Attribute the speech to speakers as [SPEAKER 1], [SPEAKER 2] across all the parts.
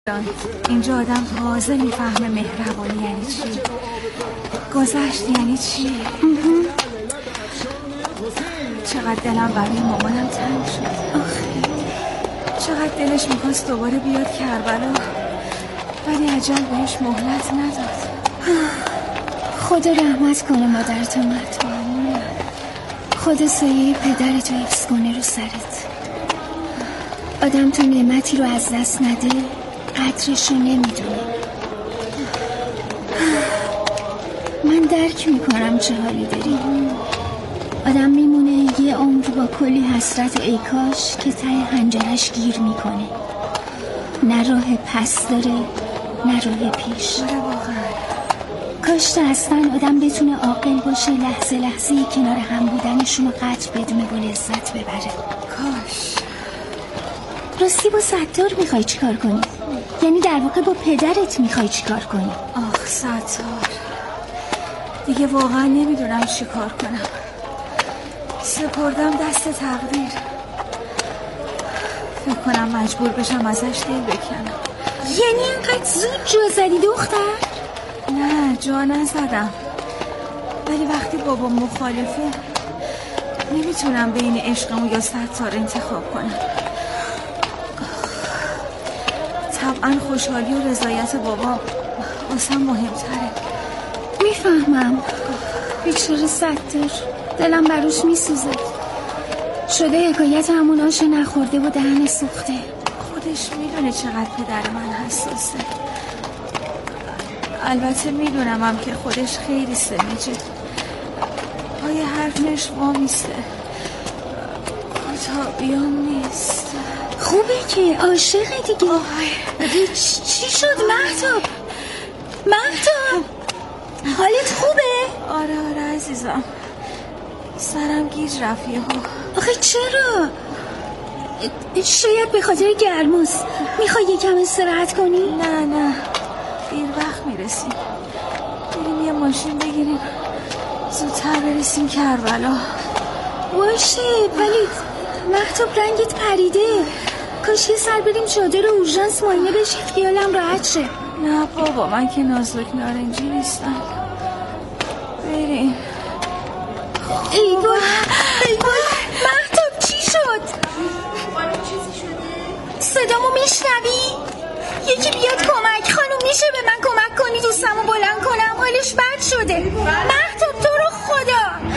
[SPEAKER 1] اینجا آدم تازه میفهمه مهربانی یعنی چی، گذشت یعنی چی. چقدر دلم برای مامانم تنگ شد. آخه چقدر دلش میخواست دوباره بیاد کربلا، ولی اجل بهش مهلت نداد.
[SPEAKER 2] خدا رحمت کنه مادرت اومد. خدا سایه پدرتو حفظ کنه رو سرت. آدم تو نعمتی رو از دست نده قدرشو نمیدونه. من درک میکنم چه حالی داری. آدم میمونه یه عمر با کلی حسرت و ای کاش که ته حنجرش گیر میکنه. نه راه پس داره نه راه پیش. کاش تا اصلا آدم بتونه عاقل باشه، لحظه لحظه کنار هم بودنشون رو قدر بدونه و لذت ببره.
[SPEAKER 1] کاش.
[SPEAKER 2] راستی با ستار میخوای چیکار کنی؟ یعنی در واقع با پدرت میخوای چیکار کنی؟
[SPEAKER 1] آخ ستار، دیگه واقعا نمیدونم چیکار کنم. سپردم دست تقدیر. فکر کنم مجبور بشم ازش دل بکنم.
[SPEAKER 2] یعنی اینقدر زود جا زدی دختر؟
[SPEAKER 1] نه جا نزدم، ولی وقتی بابا مخالفه نمیتونم بین عشقم و یا ستار انتخاب کنم. طبعا خوشحالی و رضایت بابا واسم مهمتره.
[SPEAKER 2] میفهمم. بیچاره ستار، دلم براش میسوزه. شده حکایت همون آش نخورده و دهن سوخته.
[SPEAKER 1] خودش میدونه چقدر پدر من حساسه. البته میدونم هم که خودش خیلی سمجه، پای حرفش وامیسته، تا بیام نیست.
[SPEAKER 2] خوبه که عاشقی دیگه. چی شد مهتاب؟ مهتاب حالت خوبه؟
[SPEAKER 1] آره عزیزم، سرم گیج رفت یهو.
[SPEAKER 2] آخه چرا؟ شاید به خاطر گرماست. میخوای یکم استراحت کنی؟
[SPEAKER 1] نه دیر وقت میرسیم. بریم یه ماشین بگیریم زودتر برسیم کربلا.
[SPEAKER 2] باشه، ولی مهتاب رنگت پریده. کاش یه سر بریم چادر اورژانس معاینه بشید خیالم راحت شه.
[SPEAKER 1] نه بابا، من که نازک نارنجی نیستم. بریم.
[SPEAKER 2] ای وای مهتاب چی شد؟
[SPEAKER 3] چیزی شده؟
[SPEAKER 2] صدامو میشنوی؟ یکی بیاد کمک. خانم میشه به من کمک کنی دوستمو بلند کنم؟ حالش بد شده. مهتاب تو رو خدا.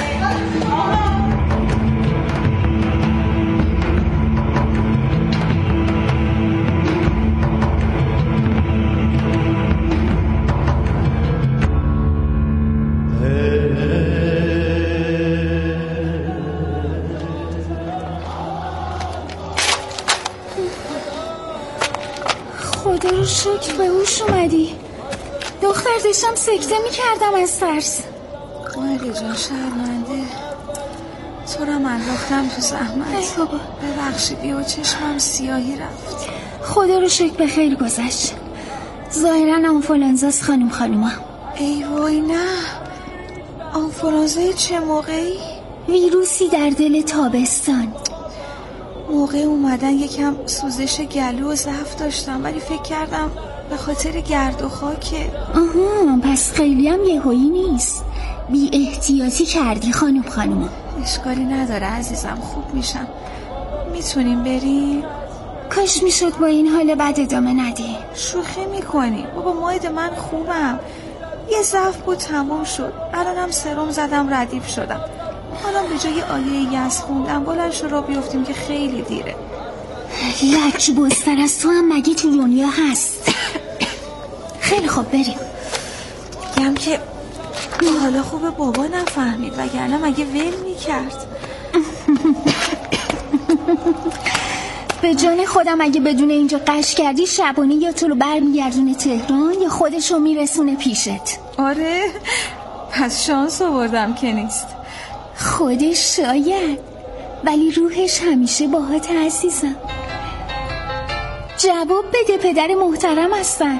[SPEAKER 2] خدا رو شکر به هوش اومدی. دختر داشتم سکته میکردم از ترس.
[SPEAKER 1] مالی جان شرمنده، تو را من انداختم تو زحمت.
[SPEAKER 2] ای بابا
[SPEAKER 1] ببخشید یهو چشمم سیاهی رفت.
[SPEAKER 2] خدا رو شکر به خیر گذشت. ظاهرا آنفولانزاست خانوما.
[SPEAKER 1] ای وای نه، آنفولانزای چه موقعی؟
[SPEAKER 2] ویروسی در دل تابستان.
[SPEAKER 1] موقع اومدن یکم سوزش گلو و ضعف داشتم، ولی فکر کردم به خاطر گرد و خاکه.
[SPEAKER 2] آها، پس خیلی هم یهویی نیست. بی احتیاطی کردی خانوما.
[SPEAKER 1] اشکالی نداره عزیزم، خوب میشم. میتونیم بریم؟
[SPEAKER 2] کاش میشد با این حال بد ادامه ندی.
[SPEAKER 1] شوخی میکنی بابا، ماید من خوبم. یه ضعف بود تموم شد. الانم سرم زدم ردیف شدم. حالا به جای آیه یأس خوندم بلند شو را بیفتیم که خیلی دیره.
[SPEAKER 2] لک بزتر از تو هم مگه تو دنیا هست؟ خیلی خوب بریم.
[SPEAKER 1] گم که حالا خوبه بابا نفهمید، وگرنه مگه ول میکرد.
[SPEAKER 2] به جان خودم اگه بدون اینجا قش کردی شبانه یا تو رو برمیگردونه تهران یا خودشو میرسونه پیشت.
[SPEAKER 1] آره پس شانس آوردم که نیست.
[SPEAKER 2] خودش شاید، ولی روحش همیشه باهات عزیزم. جواب بده، پدر محترم هستن.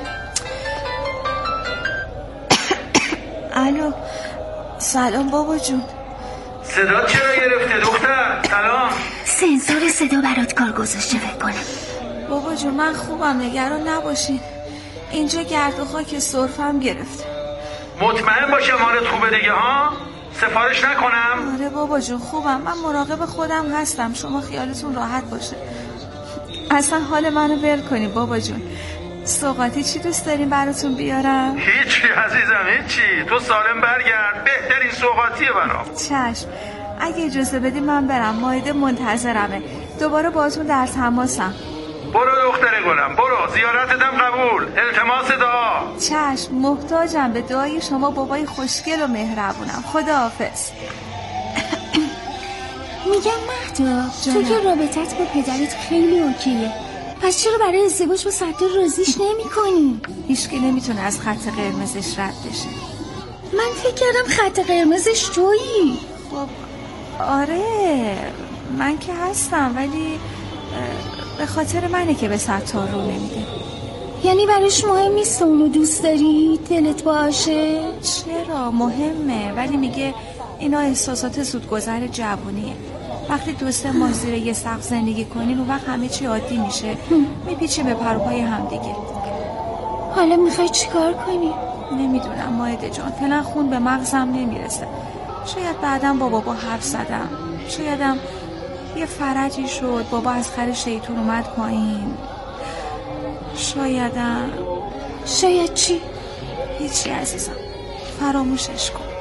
[SPEAKER 1] الو سلام بابا جون.
[SPEAKER 3] صدا چرا گرفته دختر؟ سلام.
[SPEAKER 2] سنسور صدا برات کار گذاشته فکر کنم.
[SPEAKER 1] بابا جون من خوبم، نگران نباشین. اینجا گرد و خاک سرفم گرفته.
[SPEAKER 3] مطمئن باش امانت خوبه دیگه ها؟ سفارش نکنم؟
[SPEAKER 1] آره بابا جون خوبم، من مراقب خودم هستم، شما خیالتون راحت باشه. اصلا حال منو ول کنی بابا جون. سوغاتی چی دوست دارین براتون بیارم؟
[SPEAKER 3] هیچی عزیزم هیچی، تو سالم برگرد، بهترین سوغاتیه برام.
[SPEAKER 1] چشم، اگه اجازه بدی من برم، مائده منتظرمه، دوباره باهاتون در تماسم.
[SPEAKER 3] برو دختر گلم برو، زیارتتم قبول، التماس دعا.
[SPEAKER 1] چشم، محتاجم به دعای شما بابای خوشگل و مهربونم. خداحافظ.
[SPEAKER 2] میگم مهدا، تو که رابطت با پدرت خیلی اوکیه، پس چرا برای ازدواج با ستار راضیش نمی کنی؟
[SPEAKER 1] هیچکی نمیتونه از خط قرمزش رد بشه.
[SPEAKER 2] من فکر کردم خط قرمزش تویی.
[SPEAKER 1] خب آره من که هستم، ولی به خاطر منه که به ستار رو نمیده.
[SPEAKER 2] یعنی براش مهم نیست اونو دوست داری؟ دلت باشه؟
[SPEAKER 1] چرا مهمه، ولی میگه اینا احساسات زودگذر جوونیه. وقتی 2-3 ماه زیر یه سقف زندگی کنین اون وقت همه چی عادی میشه، میپیچیم به پر و پای هم دیگه.
[SPEAKER 2] حالا میخوای چیکار کنی؟
[SPEAKER 1] نمیدونم مائده جان، فعلا خون به مغزم نمیرسه. شاید بعدم با بابا حرف زدم، شایدم یه فرجی شد، بابا از خر شیطون اومد پایین. شاید چی؟ هیچی عزیزم، فراموشش کن.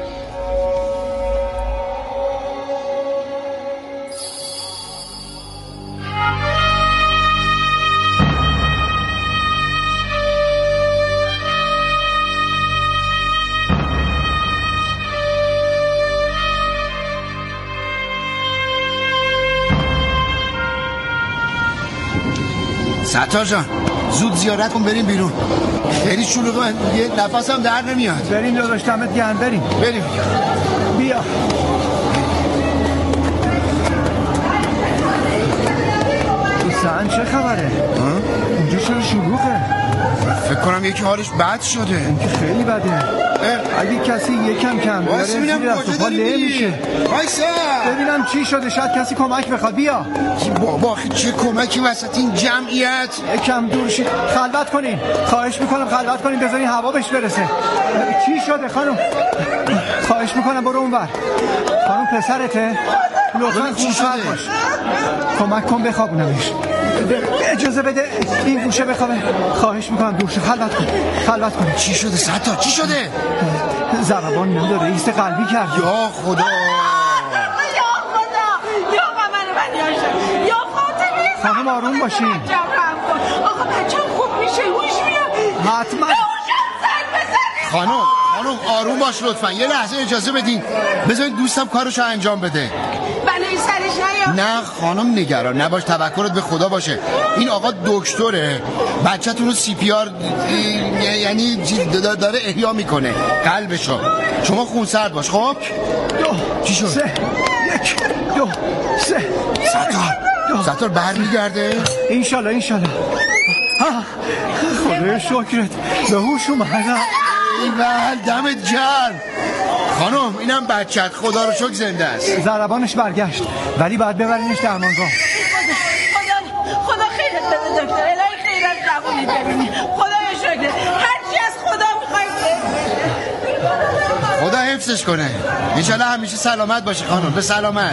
[SPEAKER 4] ستار جان زود زیارت کن بریم بیرون، خیلی شلوغه، من یه نفسم در نمیاد.
[SPEAKER 5] بریم داداش دمت گرم، بریم بیا. سن چه خبره؟ اونجا چرا شلوغه؟
[SPEAKER 4] فکر کنم یکی حالش بد شده.
[SPEAKER 5] این که خیلی بده. اگه کسی یکم کم بیاره زیر دست و پا نمیشه. ببینم چی شده، شاید کسی کمک بخواد. بیا
[SPEAKER 4] بابا چه کمکی وسط این جمعیت؟
[SPEAKER 5] یکم دور شید، خلوت کنین، خواهش میکنم خلوت کنین، بذارین هوا بهش برسه. چی شده خانم؟ خواهش میکنم برو اونور. خانم پسرته؟ لطفاً
[SPEAKER 4] چی شده؟
[SPEAKER 5] کمک کن بخوابونمش. اجازه بده این گوشه بخوابه. خواهش میکنم گوشه خلوت کن.
[SPEAKER 4] چی شده ستار؟ چی شده؟
[SPEAKER 5] ضربان نداره، ایست قلبی کرد.
[SPEAKER 4] یا خدا
[SPEAKER 6] یا فاطمه
[SPEAKER 5] خانم آروم باشین.
[SPEAKER 6] آقا بچه‌م خوب میشه، هوش میاد.
[SPEAKER 5] حتما
[SPEAKER 4] خانم آروم باش لطفا، یه لحظه اجازه بدین، بذارید دوستم کارشو انجام بده.
[SPEAKER 6] بلایی سرش نیاد.
[SPEAKER 4] نه خانم نگران نباش، توکلت به خدا باشه. این آقا دکتره، بچه‌تون رو CPR یعنی داره احیا میکنه قلبشو. شما خونسرد باش. خب چی شد؟
[SPEAKER 5] 1 2 3
[SPEAKER 4] ستار برمیگرده
[SPEAKER 5] انشالله. خدای شکرت به هوش اومدم.
[SPEAKER 4] ایول دمت گرم. خانم اینم بچت، خدا رو شکر زنده است.
[SPEAKER 5] ضربانش برگشت ولی باید ببرینش درمانگاه.
[SPEAKER 6] خدا خیرت بده دکتر، الهی خیرت قبولی ببینی. خدای شکر هرچی از خدا میخواید.
[SPEAKER 4] خدا حفظش کنه، انشالله همیشه سلامت باشه خانم. به سلامت.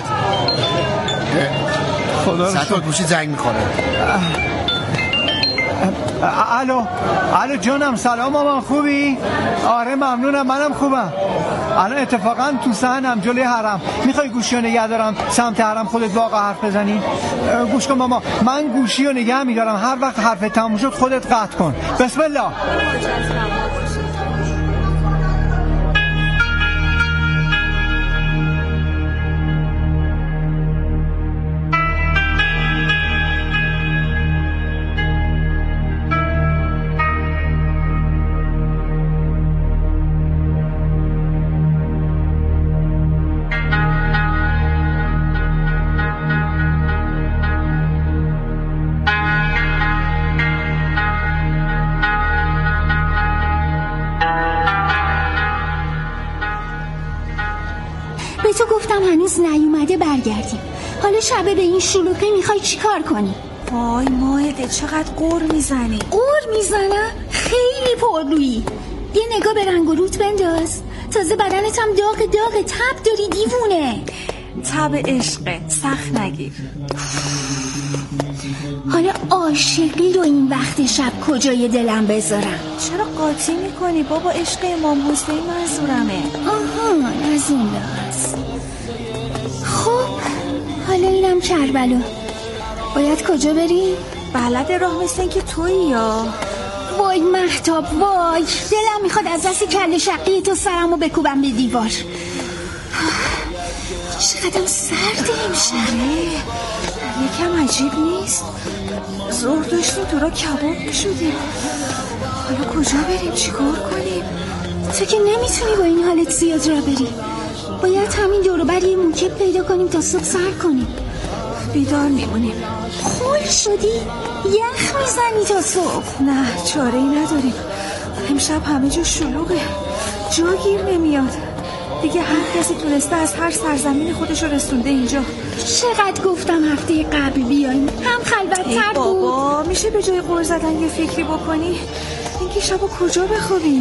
[SPEAKER 5] خدا رو
[SPEAKER 4] ستار گوشی زنگ میخوره. الو
[SPEAKER 5] جانم، سلام مامان، خوبی؟ آره ممنونم، منم خوبم. الان اتفاقا تو صحنم جلوی حرم. میخوای گوشی رو نگه دارم سمت حرم خودت واقعا حرف بزنی؟ گوش کن ماما، من گوشی رو نگه میدارم، هر وقت حرف تموم شد خودت قطع کن. بسم الله.
[SPEAKER 2] به تو گفتم هنوز نیومده برگردیم. حالا شبه به این شلوغی میخوای چی کار کنی؟
[SPEAKER 1] وای ماهده چقدر قور میزنی.
[SPEAKER 2] قور میزنم؟ خیلی پررویی. یه نگاه به رنگ و روت بنداز. تازه بدنت هم داغ تب داری دیوونه.
[SPEAKER 1] تب عشقه، سخت نگیر.
[SPEAKER 2] حالا عاشقی رو این وقت شب کجای دلم بذارم؟
[SPEAKER 1] چرا قاطی میکنی بابا؟ عشق امام حسین منظورمه.
[SPEAKER 2] آها از اون لحاظ. خب حالا اینم کربلا. باید کجا بریم؟
[SPEAKER 1] بلد راه مثل این که تویی یا؟
[SPEAKER 2] وای مهتاب وای، دلم میخواد از دست کله شقی تو سرمو بکوبم به دیوار. چقدر سرده امشب.
[SPEAKER 1] یکم عجیب نیست؟ زور داشتیم تو را کباب میشودیم. حالا کجا بریم؟ چیکار کنیم؟
[SPEAKER 2] تو که نمیتونی با این حالت زیاد را بری. باید همین دور و بر یه موکب پیدا کنیم تا صبح سر کنیم.
[SPEAKER 1] بیدار میمونیم.
[SPEAKER 2] خول شدی؟ یخ میزنی تا صبح.
[SPEAKER 1] نه چاره ای نداریم. امشب همه جا شلوغه، جا گیر نمیاد. دیگه هر کسی تونسته از هر سرزمین خودش رو رسونده اینجا.
[SPEAKER 2] چقدر گفتم هفته قبل بیاییم، هم خلوت‌تر بود.
[SPEAKER 1] بابا میشه به جای قور زدن یه فکری بکنی؟ اینکه شبا کجا بخوابیم؟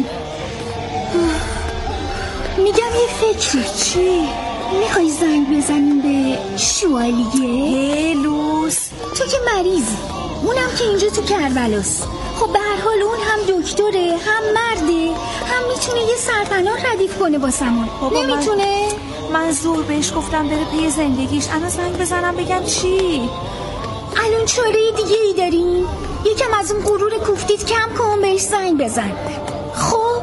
[SPEAKER 2] میگم یه فکری.
[SPEAKER 1] چی؟
[SPEAKER 2] میخوای زنگ بزنیم به شوالیه؟
[SPEAKER 1] لوس
[SPEAKER 2] تو که مریضی، اونم که اینجا تو کربلاست. خب به هر حال اون هم دکتره، هم مرده، هم میتونه یه سرپناه ردیف کنه واسمون. نمیتونه؟
[SPEAKER 1] من زور بهش گفتم بره پی زندگیش. انا زنگ بزنم بگم چی؟
[SPEAKER 2] الان چاره دیگه ای داریم؟ یکم از اون غرور کوفتیت کم کن، بهش زنگ بزن. خب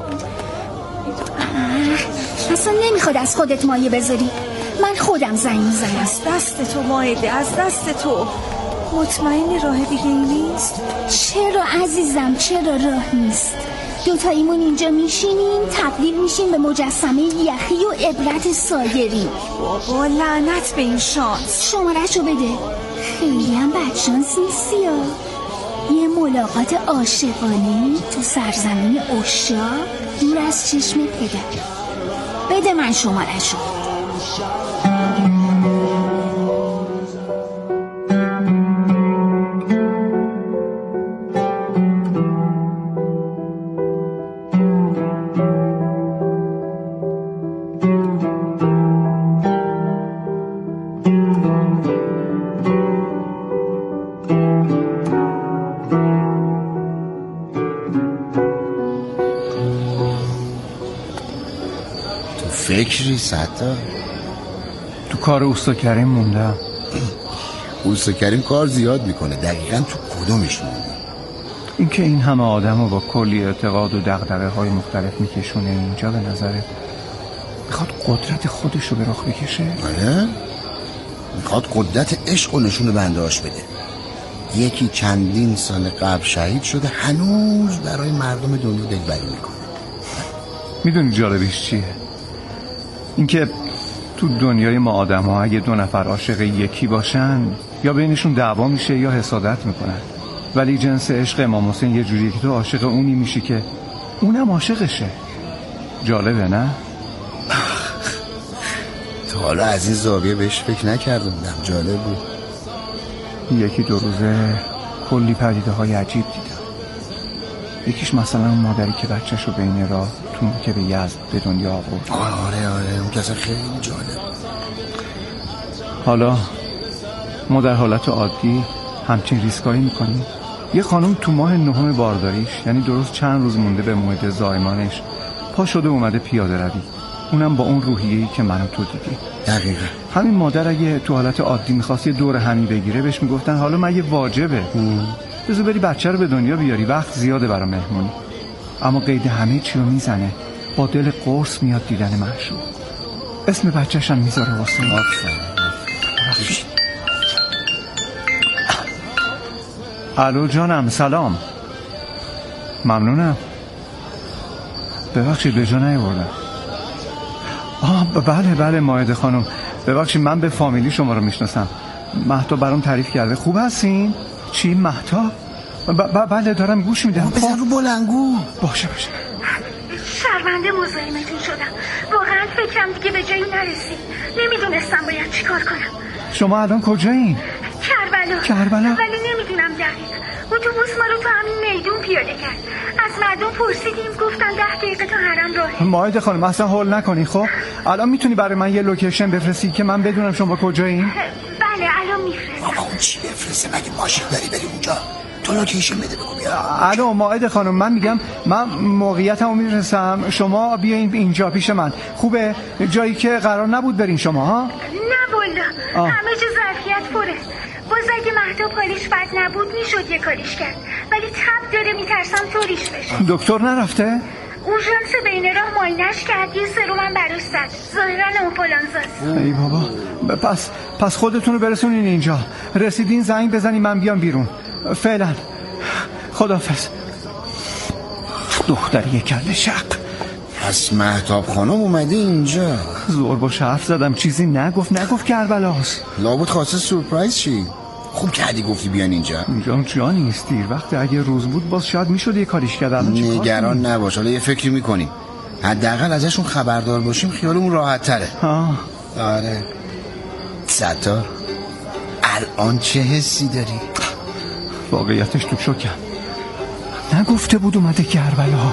[SPEAKER 2] اصلا نمیخواد از خودت مایه بذاری. من خودم زنگ میزنم.
[SPEAKER 1] از دست تو مایده، از دست تو. مطمئنی راه دیگه ای نیست؟
[SPEAKER 2] چرا عزیزم، چرا راه نیست؟ دوتاییمون اینجا میشینیم، تبدیل میشیم به مجسمه یخی و عبرت سایرین.
[SPEAKER 1] بابا لعنت به این شانس.
[SPEAKER 2] شماره‌شو بده. خیلی هم بدشانس نیستی یا؟ یه ملاقات عاشقانه تو سرزمین عشاق دور از چشم پدر. بده من شماره‌شو.
[SPEAKER 4] فکری ستا
[SPEAKER 5] تو کار اوستا کریم موندم.
[SPEAKER 4] اوستا کریم کار زیاد میکنه. دقیقا تو کدومش موندی؟
[SPEAKER 5] این که این همه آدم رو با کلی اعتقاد و دغدغه های مختلف میکشونه اینجا، به نظرت میخواد قدرت خودش رو به رخ بکشه؟
[SPEAKER 4] آره، میخواد قدرت عشق و نشون بنده هاش بده. یکی چندین سال قبل شهید شده، هنوز برای مردم دنیا دلبری میکنه.
[SPEAKER 5] میدونی جالبیش چیه؟ اینکه تو دنیای ما آدم ها اگه دو نفر عاشق یکی باشن یا بینشون دعوا میشه یا حسادت میکنن، ولی جنس عشق امام حسین یه جوریه که تو عاشق اونی میشی که اونم عاشقشه. جالبه نه؟
[SPEAKER 4] تا حالا از این زاویه بهش فکر نکرده بودم. جالب بود.
[SPEAKER 5] یکی دو روزه کلی پدیده های عجیب دیدم. یکیش مثلا اون مادری که بچه‌شو بین راه تون که به یزد به دنیا آورد.
[SPEAKER 4] آره اون کسی خیلی جالب.
[SPEAKER 5] حالا ما در حالت عادی همچین ریسکایی میکنیم. یه خانم تو ماه 9 بارداریش، یعنی درست چند روز مونده به موعد زایمانش، پا شده اومده پیاده روی، اونم با اون روحیه‌ای که منو تو دیدی.
[SPEAKER 4] دقیقاً.
[SPEAKER 5] همین مادر اگه تو حالت عادی می‌خواست یه دور همی بگیره، بهش میگفتن حالا مگه واجبه؟ بذار بری بچه رو به دنیا بیاری، وقت زیاده برای مهمونی. اما قید همه چی رو میزنه، با دل قرص میاد دیدن معشوق. اسم بچه‌ش هم میذاره واسه ما. الو جانم، سلام. ممنونم. ببخشید به جا نیاوردم. بله مائده خانم، ببخشید من به فامیلی شما رو میشناسم. مهتاب برام تعریف کرده. خوب هستین؟ چی مهتاب؟ بله دارم گوش میدم.
[SPEAKER 4] بزن رو بلنگو.
[SPEAKER 5] باشه.
[SPEAKER 2] شرمنده مزاحمتون شدم. واقعا فکرم دیگه به جایی نرسید. نمیدونستم باید چیکار کنم.
[SPEAKER 5] شما الان کجایین؟
[SPEAKER 2] کربلا.
[SPEAKER 5] کربلا؟
[SPEAKER 7] ولی نمیدونم دقیق. اتوبوس ما رو تو همین میدون پیاده کرد. از مردم پرسیدیم گفتن 10 دقیقه تا حرم راهه.
[SPEAKER 5] مائده خانم اصلا هول نکنی. خب الان میتونی برای من یه لوکیشن بفرستی که من بدونم شما کجایین؟
[SPEAKER 7] بله الان میفرستم.
[SPEAKER 4] آقا اون چی بفرسته؟ مگه ماشین داری بریم اونجا؟ تو لوکیشن بده بگو بیا.
[SPEAKER 5] الو مائده خانم، من میگم من موقعیتمو میرسم، شما بیاین اینجا پیش من. خوبه؟ جایی که قرار نبود برین شما ها؟
[SPEAKER 7] نه والله همه چیز ظرفیت پره. باز اگه مهداب حالش بد نبود میشد یه کاریش کرد، ولی تب داره، میترسم طوریش بشه.
[SPEAKER 5] دکتر نرفته؟
[SPEAKER 7] اورژانس بین راه ماینش کرد، یه سرومم براش زد، ظاهرا آنفولانزاست.
[SPEAKER 5] ای بابا، پس خودتون رو برسونین اینجا. رسیدین زنگ بزنین من بیام بیرون. فعلا خداحافظ. دختری کله شق.
[SPEAKER 4] پس مهتاب خانم اومده اینجا.
[SPEAKER 5] زور با حرف زدم، چیزی نگفت کربلاست.
[SPEAKER 4] لابد خواسته سورپرایز چی؟ خوب کردی گفتی بیان اینجا
[SPEAKER 5] جا نیست. دیر وقت، اگه روز بود باز شاید میشد یه کاریش کرد.
[SPEAKER 4] نگران نباش، حالا یه فکری میکنیم، حداقل ازشون خبردار باشیم خیالمون راحت تره. آره. ستار الان چه حسی داری؟
[SPEAKER 5] واقعیتش تو شوکم. نگفته بود اومده کربلا.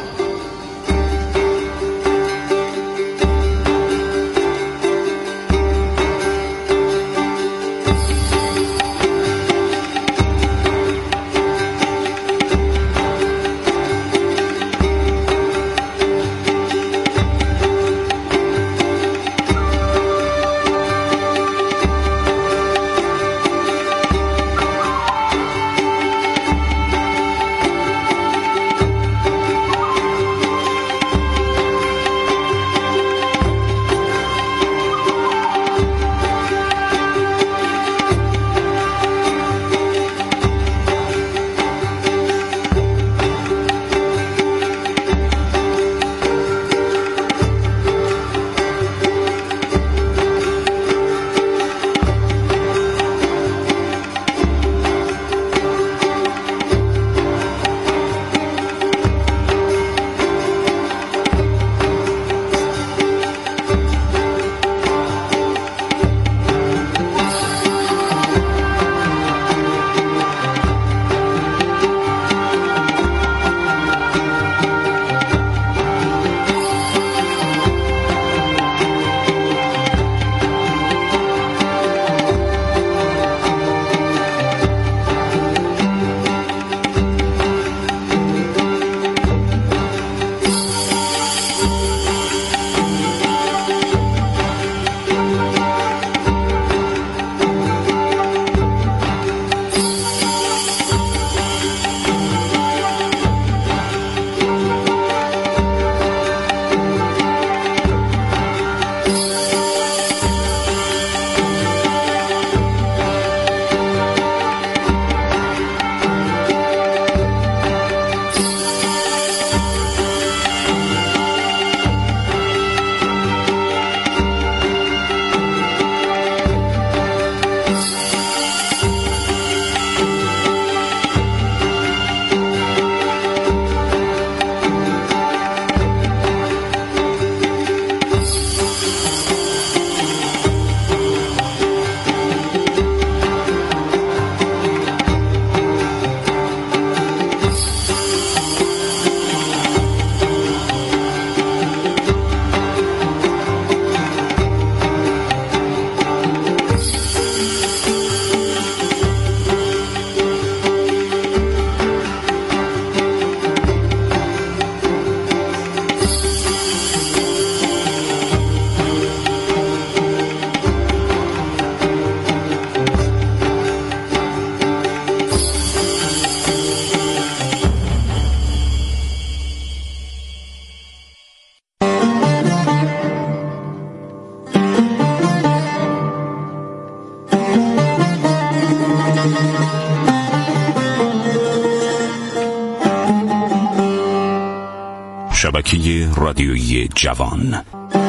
[SPEAKER 8] شبکه رادیویی جوان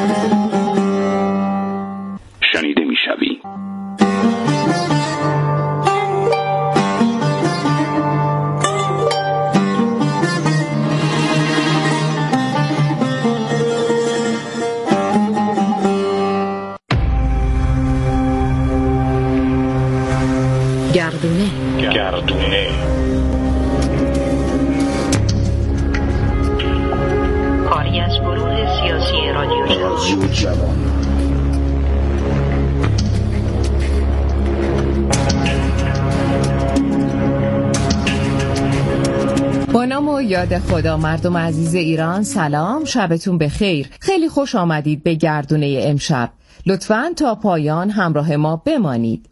[SPEAKER 8] شنیده میشوی.
[SPEAKER 9] گردون با نام و یاد خدا. مردم عزیز ایران سلام، شبتون بخیر. خیلی خوش آمدید به گردونه امشب. لطفاً تا پایان همراه ما بمانید.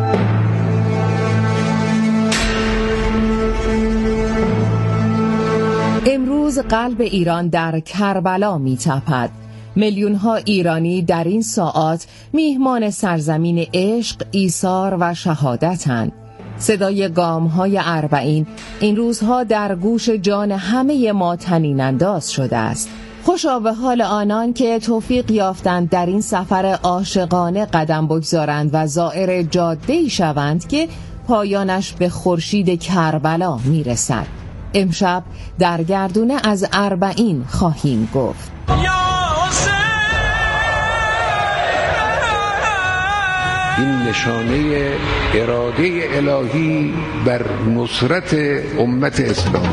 [SPEAKER 9] امروز قلب ایران در کربلا می‌تپد. میلیون‌ها ایرانی در این ساعات میهمان سرزمین عشق، ایثار و شهادتند. صدای گام‌های اربعین این روزها در گوش جان همه ما طنین انداز شده است. خوشا به حال آنان که توفیق یافتند در این سفر عاشقانه قدم بگذارند و زائر جاده‌ای شوند که پایانش به خورشید کربلا میرسد. امشب در گردونه از اربعین خواهیم گفت.
[SPEAKER 10] این نشانه اراده الهی بر نصرت امت اسلامی.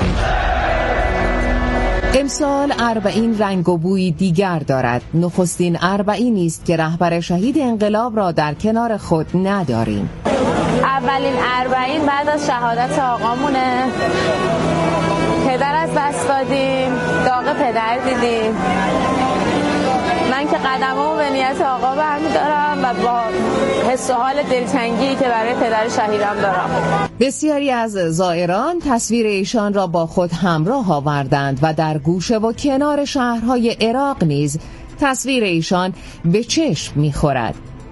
[SPEAKER 9] امسال اربعین رنگ و بوی دیگر دارد. نخستین اربعینی است که رهبر شهید انقلاب را در کنار خود نداریم.
[SPEAKER 11] اولین اربعین بعد از شهادت آقامونه. پدر از دست دادیم، داغ پدر دیدیم. من که قدمامو به نیت آقا برمی‌دارم و با حس و حال دلتنگی که برای پدر شهیدم دارم.
[SPEAKER 9] بسیاری از زائران تصویر ایشان را با خود همراه آوردند و در گوشه و کنار شهرهای عراق نیز تصویر ایشان به چشم می‌خورد.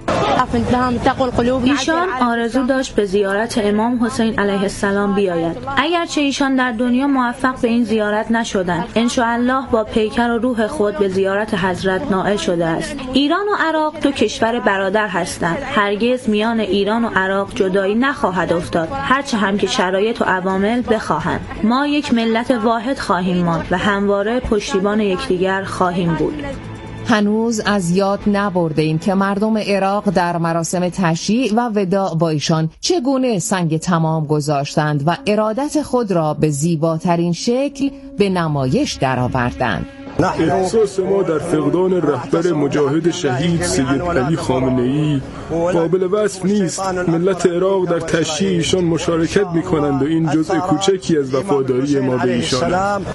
[SPEAKER 12] ایشان آرزو داشت به زیارت امام حسین علیه السلام بیاید. اگرچه ایشان در دنیا موفق به این زیارت نشدند، انشاءالله با پیکر و روح خود به زیارت حضرت نائل شده است. ایران و عراق دو کشور برادر هستند. هرگز میان ایران و عراق جدایی نخواهد افتاد، هرچه هم که شرایط و عوامل بخواهند. ما یک ملت واحد خواهیم ماند و همواره پشتیبان یکدیگر خواهیم بود.
[SPEAKER 9] هنوز از یاد نبرده ایم که مردم عراق در مراسم تشییع و وداع با ایشان چگونه سنگ تمام گذاشتند و ارادت خود را به زیباترین شکل به نمایش درآوردند.
[SPEAKER 13] احساس ما در فقدان رهبر مجاهد شهید سید علی خامنه‌ای قابل وصف نیست. ملت عراق در تشییع ایشان مشارکت می‌کنند و این جزء کوچکی از وفاداری ما به ایشان است.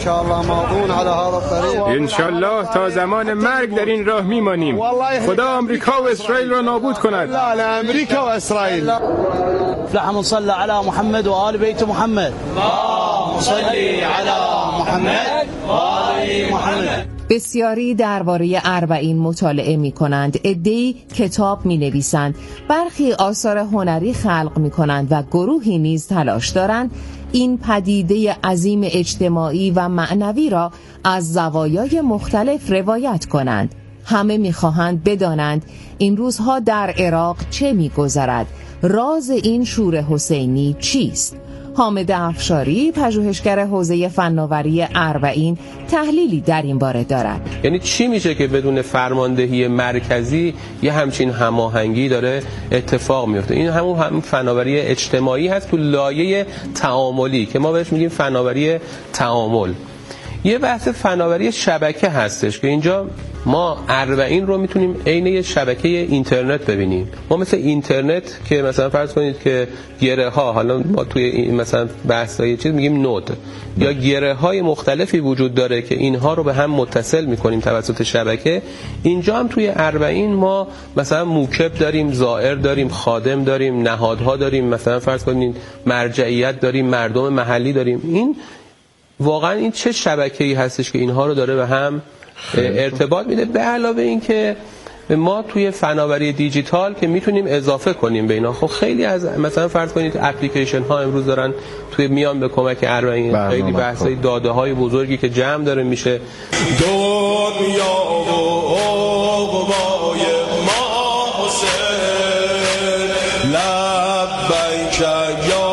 [SPEAKER 14] انشالله تا زمان مرگ در این راه میمانیم. خدا آمریکا و اسرائیل را نابود کند.
[SPEAKER 15] لا امریکا و اسرائیل. اللهم صل علی محمد و آل بیت محمد. اللهم صل علی محمد و آل محمد.
[SPEAKER 9] بسیاری درباره اربعین مطالعه می کنند، عده‌ای کتاب می نویسند، برخی آثار هنری خلق می کنند و گروهی نیز تلاش دارند این پدیده عظیم اجتماعی و معنوی را از زوایای مختلف روایت کنند. همه می خواهند بدانند این روزها در عراق چه می گذرد، راز این شور حسینی چیست. حامد افشاری، پژوهشگر حوزه فناوری اربعین، تحلیلی در این باره دارد.
[SPEAKER 16] یعنی چی میشه که بدون فرماندهی مرکزی یه همچین هماهنگی داره اتفاق میفته؟ این همون فناوری اجتماعی هست تو لایه تعاملی که ما بهش میگیم فناوری تعامل. یه بحث فناوری شبکه هستش که اینجا ما اربعین رو میتونیم عین یه شبکه اینترنت ببینیم. ما مثل اینترنت که مثلا فرض کنید که گره ها، حالا ما توی این مثلا بحثای چیز میگیم نود یا گره های مختلفی وجود داره که اینها رو به هم متصل میکنیم توسط شبکه. اینجا هم توی اربعین ما مثلا موکب داریم، زائر داریم، خادم داریم، نهادها داریم، مثلا فرض کنید مرجعیت داریم، مردم محلی داریم. این واقعا این چه شبکه‌ای هستش که اینها رو داره به هم ارتباط میده. به علاوه این که ما توی فناوری دیجیتال که میتونیم اضافه کنیم به اینا. خب خیلی از مثلا فرض کنید اپلیکیشن ها امروز دارن توی میان به کمک اربعین خیلی بحثای داده های بزرگی که جمع داره میشه. دنیا و عقبای ما حسین لبیک یا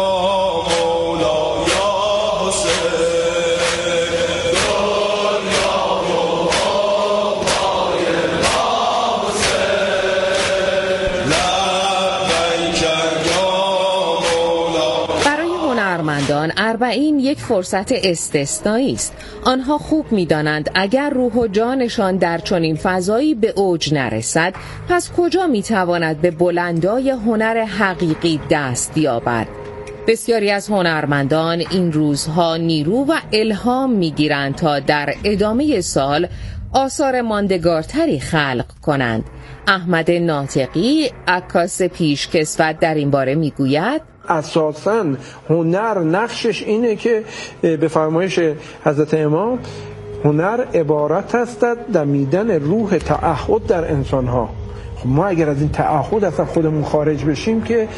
[SPEAKER 9] اربعین یک فرصت استثنایی است. آنها خوب می‌دانند اگر روح و جانشان در چنین فضایی به اوج نرسد، پس کجا می‌تواند به بلندای هنر حقیقی دست یابد؟ بسیاری از هنرمندان این روزها نیرو و الهام می‌گیرند تا در ادامه سال آثار ماندگارتری خلق کنند. احمد ناطقی، عکاس پیشکسوت، در این باره میگوید
[SPEAKER 17] اساساً هنر نقشش اینه که به فرمایش حضرت امام هنر عبارت است از دمیدن روح تعهد در انسان‌ها. ما اگر از این تعهد اصلا خودمون خارج بشیم که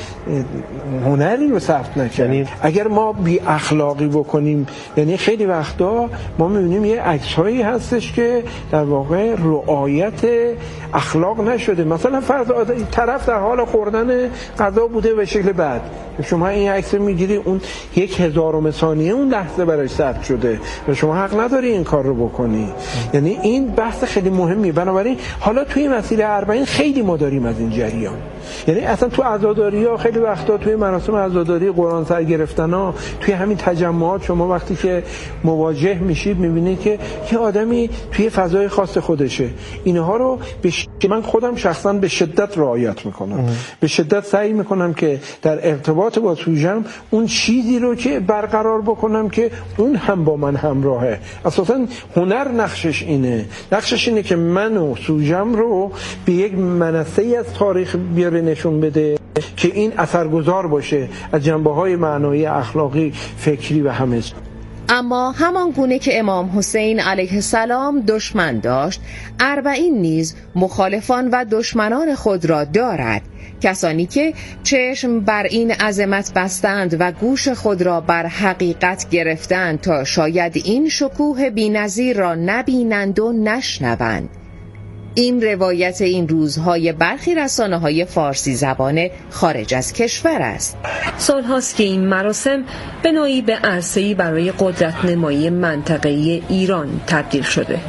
[SPEAKER 17] هنری رو ثبت نکنیم. اگر ما بی اخلاقی بکنیم، یعنی خیلی وقتا ما می‌بینیم یه عکس‌هایی هستش که در واقع رعایت اخلاق نشده. مثلا فرض طرف در حال خوردن غذا بوده به شکل بد، شما این عکس میگیری اون 1000 ثانیه اون لحظه براش ثبت شده و شما حق نداری این کار رو بکنی. یعنی این بحث خیلی مهمی. بنابراین حالا توی مسیر اربعین خیلی ما داریم از این جریان، یعنی اصلا تو عزاداری‌ها خیلی وقتا توی مراسم عزاداری قرآن سر گرفتن‌ها، توی همین تجمعات شما وقتی که مواجه میشید می‌بینید که یه آدمی توی فضای خاص خودشه. اینها رو من خودم شخصا به شدت رعایت میکنم، به شدت سعی میکنم که در ارتباط با سوژم اون چیزی رو که برقرار بکنم که اون هم با من همراهه. اساسا هنر نقشش اینه که من و سوژم رو به یک منصه‌ای از تاریخ بیاره نشون بده که این اثرگذار باشه از جنبه‌های معنایی، اخلاقی، فکری و همه.
[SPEAKER 9] اما همان گونه که امام حسین علیه السلام دشمن داشت، اربعین نیز مخالفان و دشمنان خود را دارد. کسانی که چشم بر این عظمت بستند و گوش خود را بر حقیقت گرفتند تا شاید این شکوه بی‌نظیر را نبینند و نشنوند. این روایت این روزهای برخی رسانه‌های فارسی زبان خارج از کشور است.
[SPEAKER 18] سال‌هاست که این مراسم به نوعی به عرصه‌ای برای قدرت نمایی منطقه‌ای ایران تبدیل شده.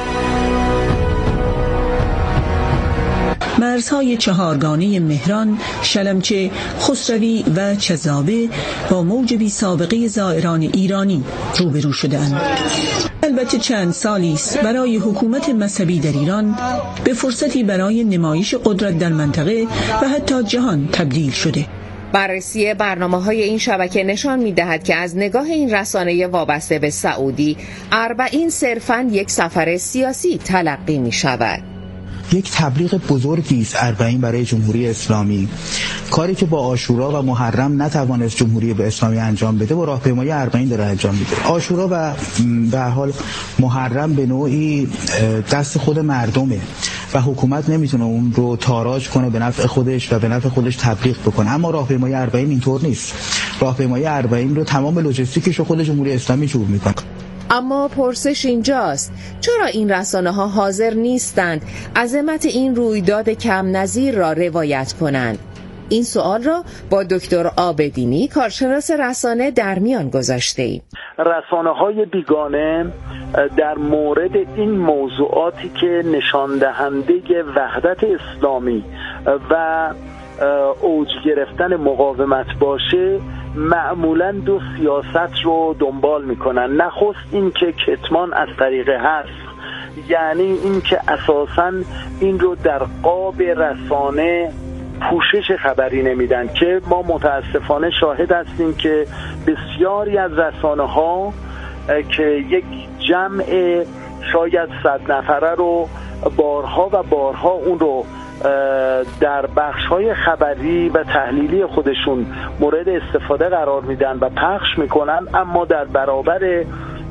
[SPEAKER 19] مرزهای چهارگانه مهران، شلمچه، خسروی و چزابه با موج بی سابقه زائران ایرانی روبرو شدند. البته چند سالی است برای حکومت مذهبی در ایران به فرصتی برای نمایش قدرت در منطقه و حتی جهان تبدیل شده.
[SPEAKER 9] بررسی برنامه‌های این شبکه نشان می‌دهد که از نگاه این رسانه وابسته به سعودی، اربعین صرفاً یک سفر سیاسی تلقی می‌شود.
[SPEAKER 20] یک تبلیغ بزرگی است اربعین برای جمهوری اسلامی. کاری که با عاشورا و محرم نتوانست جمهوری اسلامی انجام بده با راهپیمایی اربعین داره انجام میده. عاشورا و به هر حال محرم به نوعی دست خود مردمه و حکومت نمیتونه اون رو تاراج کنه به نفع خودش و به نفع خودش تبلیغ بکنه. اما راهپیمایی اربعین اینطور نیست. راهپیمایی اربعین رو تمام لوجستیکش رو خود جمهوری اسلامی جور میکنه.
[SPEAKER 9] اما پرسش اینجاست، چرا این رسانه‌ها حاضر نیستند عظمت این رویداد کم نظیر را روایت کنند؟ این سوال را با دکتر عابدینی، کارشناس رسانه، در میان گذاشته‌ایم.
[SPEAKER 21] رسانه‌های بیگانه در مورد این موضوعاتی که نشان دهنده وحدت اسلامی و اوج گرفتن مقاومت باشه معمولاً دو سیاست رو دنبال میکنن. نخست این که کتمان از طریق حذف، یعنی این که اساساً این رو در قاب رسانه پوشش خبری نمیدن، که ما متاسفانه شاهد هستیم که بسیاری از رسانه ها که یک جمع شاید 100 نفره رو بارها و بارها اون رو در بخش‌های خبری و تحلیلی خودشون مورد استفاده قرار میدن و پخش میکنن، اما در برابر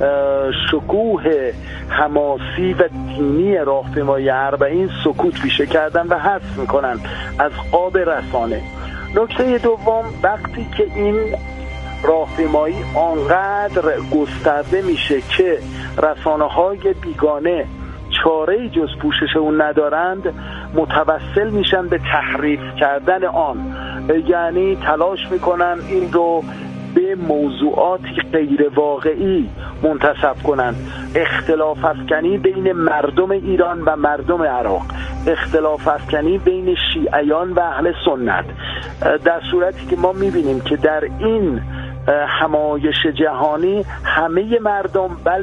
[SPEAKER 21] شکوه حماسی و دینی راهپیمایی اربعین سکوت پیشه کردن و حذف میکنن از قاب رسانه. نکته دوم، وقتی که این راهپیمایی آنقدر گسترده میشه که رسانه‌های بیگانه چاره‌ای جز پوشش اون ندارند، متوسل میشن به تحریف کردن آن، یعنی تلاش میکنن این رو به موضوعاتی غیر واقعی منتسب کنن. اختلاف افکنی بین مردم ایران و مردم عراق، اختلاف افکنی بین شیعیان و اهل سنت، در صورتی که ما میبینیم که در این همایش جهانی همه مردم